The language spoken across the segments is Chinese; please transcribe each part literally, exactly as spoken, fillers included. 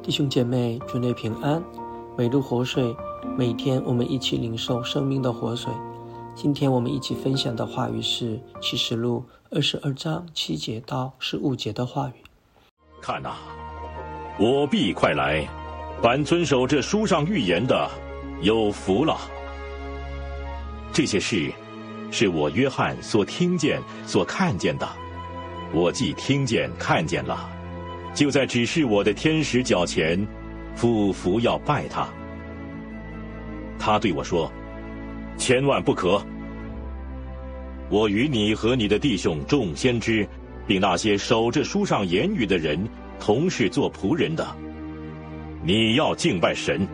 弟兄姐妹，主内平安。每日活水，每天我们一起领受生命的活水。今天我们一起分享的话语是启示录二十二章七节到十五节的话语。 看哪，我必快来，凡遵守这书上预言的，有福了。这些事是我约翰所听见、所看见的。我既听见、看见了，就在指示我的天使脚前，俯伏要拜他。他对我说：千万不可！我与你和你的弟兄众先知，并那些守着书上言语的人，同是做仆人的。你要敬拜神。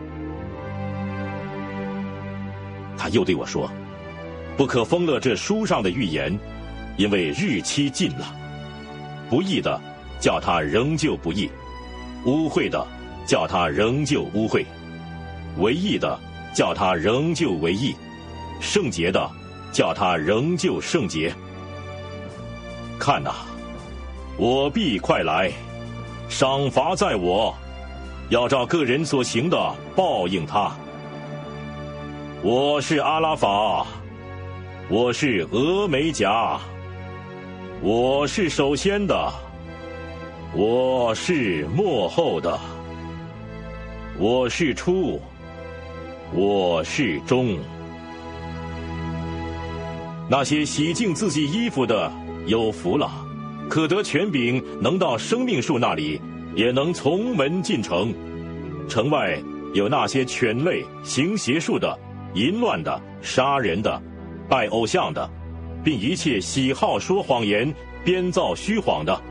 他又对我说：不可封了这书上的预言，因为日期近了。不义的，叫他仍旧不义；污秽的，叫他仍旧污秽；为义的，叫他仍旧为义；圣洁的，叫他仍旧圣洁。看哪，我必快来，赏罚在我，要照个人所行的报应他。我是阿拉法，我是俄梅戛，我是首先的，我是末后的，我是初，我是终。那些洗净自己衣服的，有福了，可得权柄，能到生命树那里，也能从门进城。城外有那些犬类、行邪术的、淫乱的、杀人的、拜偶像的，并一切喜好说谎言、编造虚谎的。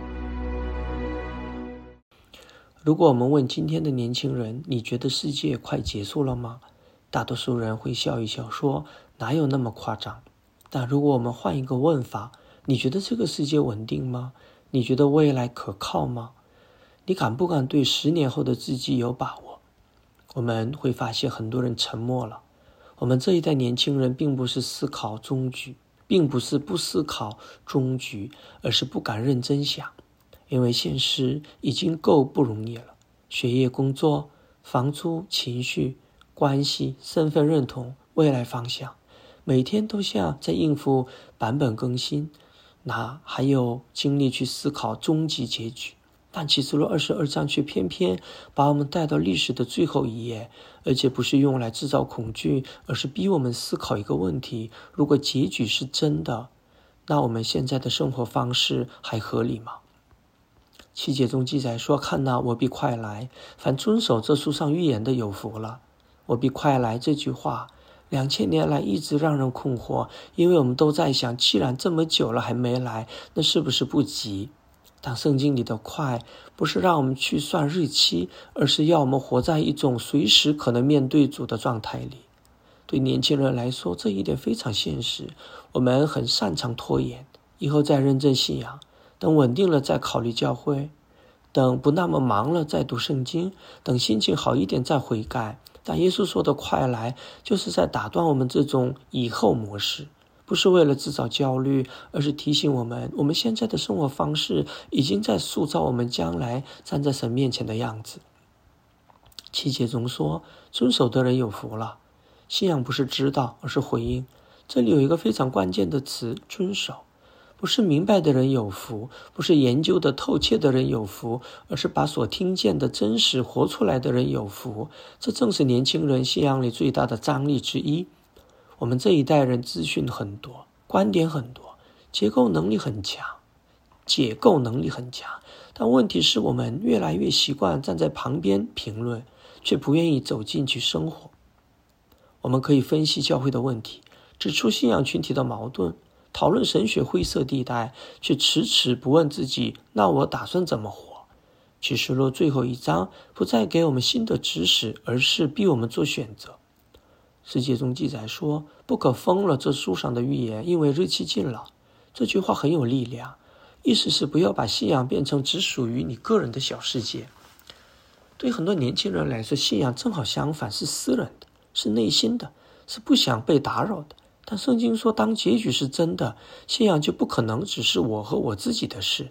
如果我们问今天的年轻人，你觉得世界快结束了吗？大多数人会笑一笑说，哪有那么夸张？但如果我们换一个问法，你觉得这个世界稳定吗？你觉得未来可靠吗？你敢不敢对十年后的自己有把握？我们会发现很多人沉默了。我们这一代年轻人并不是思考终局，并不是不思考终局，而是不敢认真想，因为现实已经够不容易了。学业、工作、房租、情绪、关系、身份认同、未来方向，每天都像在应付版本更新，哪还有精力去思考终极结局？但启示录二十二章却偏偏把我们带到历史的最后一页，而且不是用来制造恐惧，而是逼我们思考一个问题：如果结局是真的，那我们现在的生活方式还合理吗？七节中记载说：看哪，我必快来，凡遵守这书上预言的有福了。我必快来这句话两千年来一直让人困惑，因为我们都在想，既然这么久了还没来，那是不是不急？但圣经里的快不是让我们去算日期，而是要我们活在一种随时可能面对主的状态里。对年轻人来说，这一点非常现实。我们很擅长拖延，以后再认真信仰，等稳定了再考虑教会，等不那么忙了再读圣经，等心情好一点再悔改。但耶稣说的快来，就是在打断我们这种以后模式，不是为了制造焦虑，而是提醒我们，我们现在的生活方式已经在塑造我们将来站在神面前的样子。七节中说，遵守的人有福了。信仰不是知道，而是回应。这里有一个非常关键的词，遵守。不是明白的人有福，不是研究的透彻的人有福，而是把所听见的真实活出来的人有福。这正是年轻人信仰里最大的张力之一。我们这一代人资讯很多，观点很多，结构能力很强，解构能力很强，但问题是我们越来越习惯站在旁边评论，却不愿意走进去生活。我们可以分析教会的问题，指出信仰群体的矛盾，讨论神学灰色地带，却迟迟不问自己，那我打算怎么活？启示录最后一章不再给我们新的指示，而是逼我们做选择。世界中记载说，不可封了这书上的预言，因为日期近了。这句话很有力量，意思是不要把信仰变成只属于你个人的小世界。对很多年轻人来说，信仰正好相反，是私人的，是内心的，是不想被打扰的。但圣经说，当结局是真的，信仰就不可能只是我和我自己的事。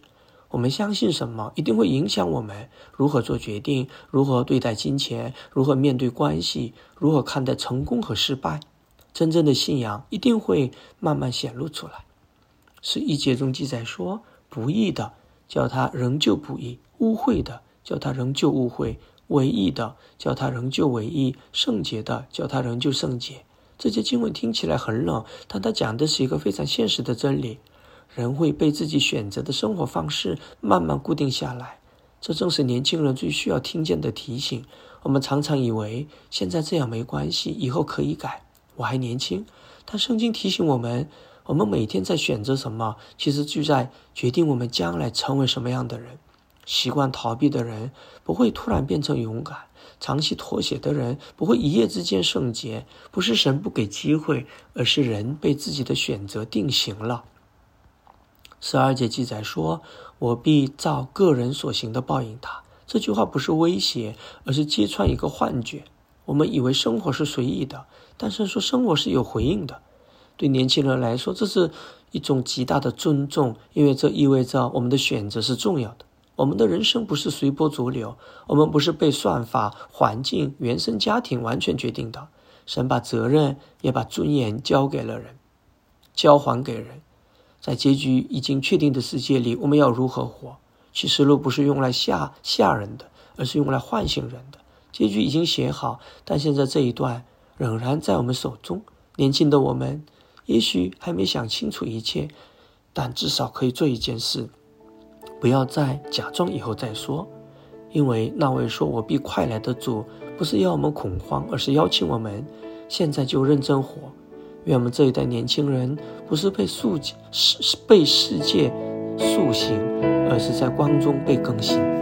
我们相信什么，一定会影响我们如何做决定，如何对待金钱，如何面对关系，如何看待成功和失败。真正的信仰一定会慢慢显露出来。十一节中记载说，不义的叫他仍旧不义，污秽的叫他仍旧污秽，违义的叫他仍旧违义，圣洁的叫他仍旧圣洁。这节经文听起来很冷，但它讲的是一个非常现实的真理。人会被自己选择的生活方式慢慢固定下来，这正是年轻人最需要听见的提醒。我们常常以为现在这样没关系，以后可以改，我还年轻。但圣经提醒我们，我们每天在选择什么，其实就在决定我们将来成为什么样的人。习惯逃避的人不会突然变成勇敢，长期妥协的人不会一夜之间圣洁。不是神不给机会，而是人被自己的选择定型了。十二节记载说，我必照个人所行的报应他。这句话不是威胁，而是揭穿一个幻觉。我们以为生活是随意的，但是说生活是有回应的。对年轻人来说，这是一种极大的尊重，因为这意味着我们的选择是重要的。我们的人生不是随波逐流，我们不是被算法、环境、原生家庭完全决定的。神把责任也把尊严交给了人，交还给人。在结局已经确定的世界里，我们要如何活？启示录不是用来吓吓人的，而是用来唤醒人的。结局已经写好，但现在这一段仍然在我们手中。年轻的我们也许还没想清楚一切，但至少可以做一件事，不要再假装以后再说。因为那位说我必快来的主，不是要我们恐慌，而是邀请我们现在就认真活。愿我们这一代年轻人不是被世被世界塑形，而是在光中被更新。